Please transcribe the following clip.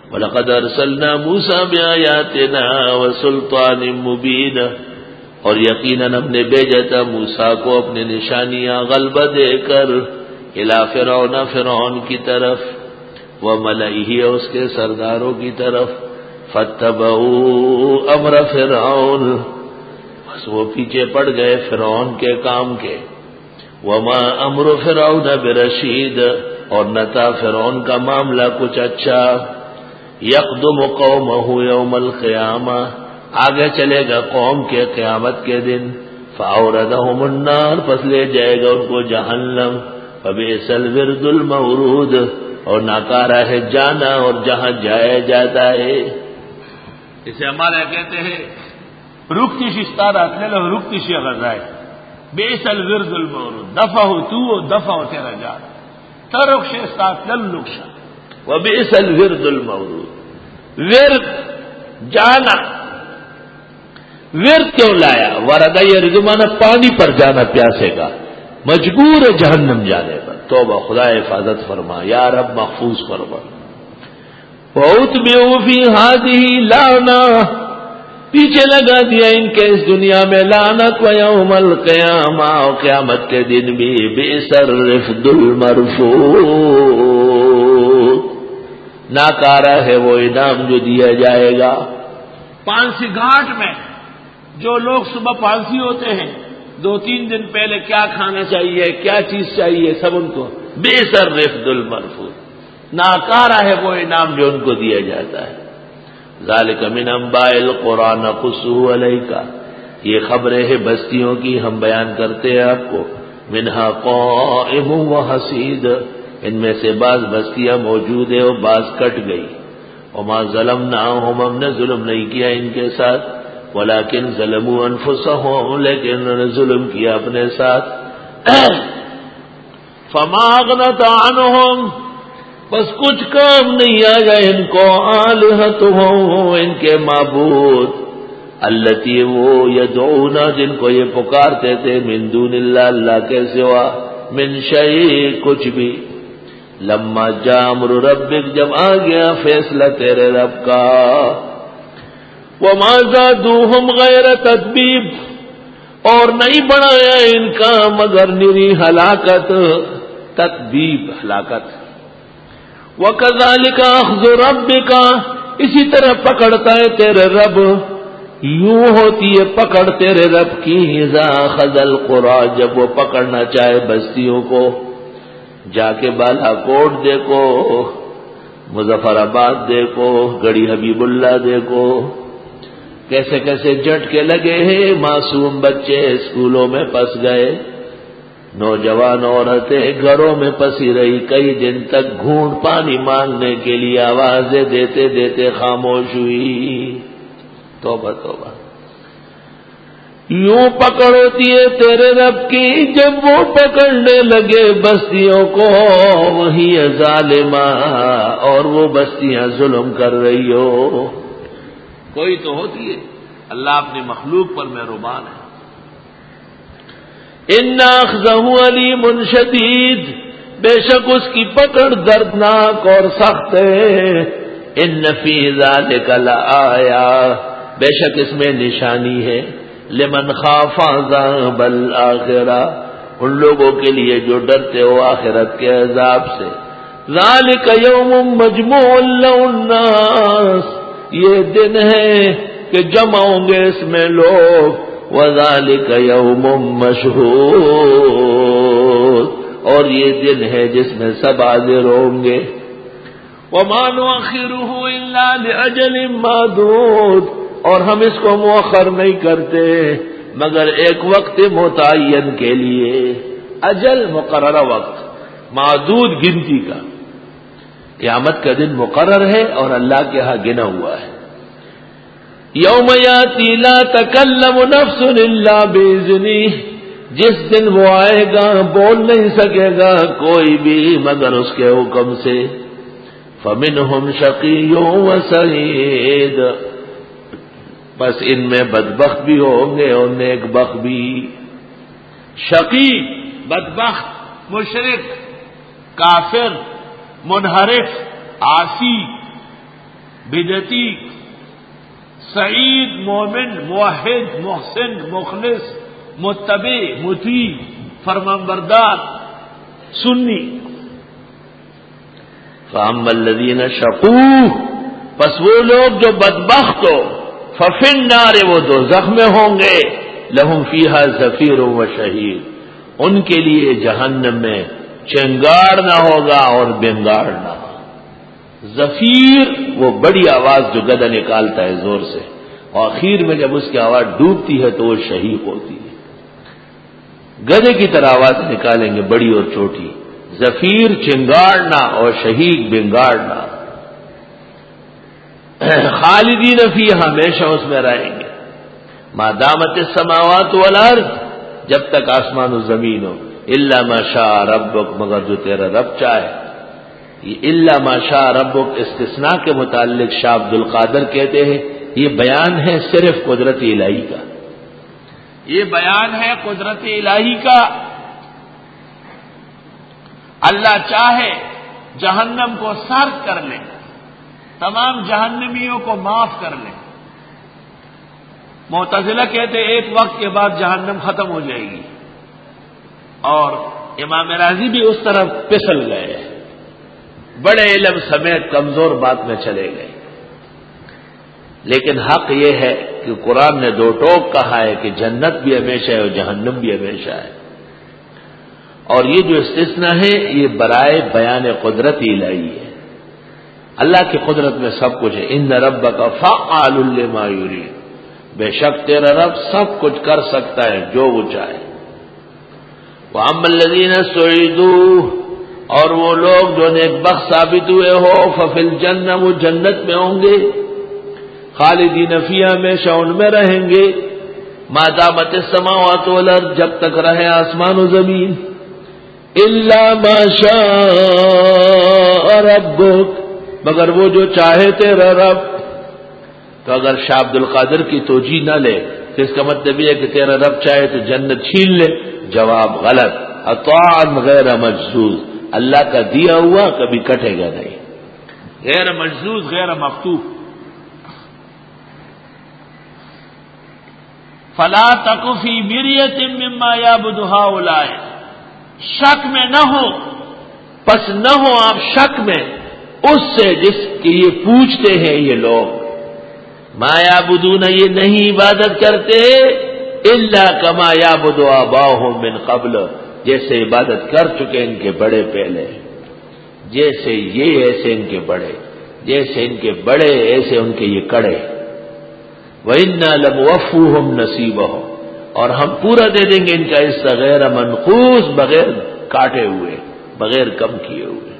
وَلَقَدْ أَرْسَلْنَا مُوسَىٰ بِآيَاتِنَا وَسُلْطَانٍ مُّبِينٍ، اور یقیناً ہم نے بھیجا تھا موسیٰ کو اپنے نشانیاں غلبہ دے کر الی فرعون، فرعون کی طرف، وملئہ، اس کے سرداروں کی طرف، فاتبعوا امر فرعون، بس وہ پیچھے پڑ گئے فرعون کے کام کے، وما امر فرعون برشید، اور نہ تھا فرعون کا معاملہ کچھ اچھا، یقدم قومہ یوم القیامہ، آگے چلے گا قوم کے قیامت کے دن، فاوردہم النار، پس لے جائے گا ان کو جہنم، فبئس الورد المورود، اور ناکارہ ہے جانا اور جہاں جایا جاتا ہے۔ اسے ہمارے کہتے ہیں رکتی شستار اپنے لو رکتی شی غزائے، بئس الورد المورود، دفع تو دفع تیرا جان، ترک شستات للکشا، وبئس الورد المورود، ورد جانا، ورد کیوں لایا؟ ورد یرد مانا پانی پر جانا پیاسے کا، مجبور ہے جہنم جانے پر۔ توبہ، خدا حفاظت فرما یا رب، محفوظ فرما۔ وَأُتْبِعُوا فِي هَٰذِهِ لَعْنَةً، پیچھے لگا دیا ان کے اس دنیا میں لعنت، وَيَوْمَ الْقِيَامَةِ، اور قیامت کے دن بھی، بِئْسَ الرِّفْدُ الْمَرْفُودُ، ناکارہ ہے وہ انعام جو دیا جائے گا۔ پانسی گھاٹ میں جو لوگ صبح پانسی ہوتے ہیں، 2-3 دن پہلے کیا کھانا چاہیے، کیا چیز چاہیے، سب ان کو بئس الرفد المرفود، ناکارہ ہے وہ انعام جو ان کو دیا جاتا ہے۔ ذالک من انباء القرى نقصه علیک، یہ خبریں ہیں بستیوں کی، ہم بیان کرتے ہیں آپ کو، منہا قائم وحصید، ان میں سے بعض بستیاں موجود ہیں اور بعض کٹ گئی۔ وما ظلمناہم، ہم نے ظلم نہیں کیا ان کے ساتھ، ولیکن ظلموا انفسہم، لیکن انہوں نے ظلم کیا اپنے ساتھ۔ فما اغنت عنہم، بس کچھ کام نہیں آیا ان کو، آلہتہم، ان کے معبود، التی، وہ یدعون، جن کو یہ پکارتے تھے، من دون اللہ، اللہ کے سوا، من شیء، کچھ بھی، لما جاء امر ربک، جب آ گیا فیصلہ تیرے رب کا، وما زادوہم غیر تتبیب، اور نہیں بڑھایا ان کا مگر نری ہلاکت، تتبیب ہلاکت۔ وَكَذَلِكَ أَخْذُ رَبِّكَ، اسی طرح پکڑتا ہے تیرے رب، یوں ہوتی ہے پکڑ تیرے رب کی، اذا أَخَذَ الْقُرَىٰ، جب وہ پکڑنا چاہے بستیوں کو۔ جا کے بالا کوٹ دیکھو، مظفر آباد دیکھو، گڑھی حبیب اللہ دیکھو، کیسے کیسے جھٹکے لگے ہیں، معصوم بچے اسکولوں میں پس گئے، نوجوان عورتیں گھروں میں پسی رہی، کئی دن تک گھونٹ پانی مانگنے کے لیے آوازیں دیتے دیتے خاموش ہوئی۔ توبہ توبہ، یوں پکڑ ہوتی ہے تیرے رب کی جب وہ پکڑنے لگے بستیوں کو، وہی ظالمہ، اور وہ بستیاں ظلم کر رہی ہو۔ کوئی تو ہوتی ہے، اللہ اپنی مخلوق پر مہربان ہے۔ ان اخذہ علیم شدید، بے شک اس کی پکڑ دردناک اور سخت ہے۔ ان فی ذلک لآیہ، بے شک اس میں نشانی ہے، لمن خاف عذاب الآخرہ، ان لوگوں کے لیے جو ڈرتے ہو آخرت کے عذاب سے۔ ذالک یوم مجموع له الناس، یہ دن ہے کہ جمع ہوں گے اس میں لوگ، وذالک یوم مشہود، اور یہ دن ہے جس میں سب حاضر ہوں گے۔ وما نؤخرہ الا لاجل معدود، اور ہم اس کو مؤخر نہیں کرتے مگر ایک وقت متعین کے لیے، اجل مقررہ وقت، معدود گنتی کا۔ قیامت کا دن مقرر ہے اور اللہ کے ہاں گنا ہوا ہے۔ یوم یاتی لا تکلم نفس الا باذنہ، جس دن وہ آئے گا بول نہیں سکے گا کوئی بھی مگر اس کے حکم سے۔ فمنہم شقی وسعید، بس ان میں بدبخت بھی ہوں گے اور نیک بخت بھی۔ شقی، بدبخت، مشرک، کافر، منحرف، عاصی، بدعتی، سعید مومن موحد محسن مخلص متبع مطیع فرمانبردار سنی. فاما الذین شقوا، پس وہ لوگ جو بدبخت ہو، ففی النار، وہ دوزخ میں ہوں گے، لہم فیہا زفیر و شہیق، ان کے لیے جہنم میں چنگار نہ ہوگا اور بنگار نہ. زفیر وہ بڑی آواز جو گدھا نکالتا ہے زور سے، اور آخر میں جب اس کی آواز ڈوبتی ہے تو وہ شہیق ہوتی ہے. گدھے کی طرح آواز نکالیں گے بڑی اور چھوٹی. زفیر چنگاڑنا اور شہیق بنگاڑنا. خالدین فیہا، ہمیشہ اس میں رہیں گے. ما دامت السماوات والارض، جب تک آسمان و زمین ہو. الا ما شاء ربک، مگر جو تیرا رب چاہے. یہ الا ما شاء ربک استثناء کے متعلق شاہ عبد القادر کہتے ہیں یہ بیان ہے صرف قدرت الہی کا. یہ بیان ہے قدرت الہی کا. اللہ چاہے جہنم کو سرد کر لے، تمام جہنمیوں کو معاف کر لے. معتزلہ کہتے ایک وقت کے بعد جہنم ختم ہو جائے گی، اور امام راضی بھی اس طرف پھسل گئے، بڑے علم سمیت کمزور بات میں چلے گئے. لیکن حق یہ ہے کہ قرآن نے دو ٹوک کہا ہے کہ جنت بھی ہمیشہ ہے اور جہنم بھی ہمیشہ ہے. اور یہ جو استثناء ہے یہ برائے بیان قدرت الہی ہے. اللہ کی قدرت میں سب کچھ ہے. ان ربک فعال لما یرید، بے شک تیرا رب سب کچھ کر سکتا ہے جو وہ چاہے. وَأَمَّا الَّذِينَ سُعِدُوا، اور وہ لوگ جو نیک بخت ثابت ہوئے ہو، فَفِي الْجَنَّةِ، وہ جنت میں ہوں گے. خالدین فیہا، ہمیشہ ان میں رہیں گے. ما دامت السماوات والارض، جب تک رہے آسمان و زمین. الا ما شاء ربک، مگر وہ جو چاہے تیرا رب. تو اگر شاہ عبد القادر کی توجیہ نہ لے تو اس کا مطلب یہ ہے کہ تیرا رب چاہے تو جنت چھین لے. جواب غلط. عطاء غیر مجزوز، اللہ کا دیا ہوا کبھی کٹے گا نہیں. غیر مجزوز غیر مفتوح. فلا تک فی مریۃ مما یعبد ہؤلاء، شک میں نہ ہو، پس نہ ہو آپ شک میں اس سے جس کی یہ پوچھتے ہیں یہ لوگ. ما یعبدون، یہ نہیں عبادت کرتے، الا کما یعبد آباؤہم من قبل، جیسے عبادت کر چکے ان کے بڑے پہلے. جیسے یہ ایسے ان کے بڑے، جیسے ان کے بڑے ایسے ان کے یہ کڑے. وَإِنَّا لَمُوَفُّوهُمْ نَصِيبَهُمْ، اور ہم پورا دے دیں گے ان کا حصہ غیر منقوص، بغیر کاٹے ہوئے، بغیر کم کیے ہوئے.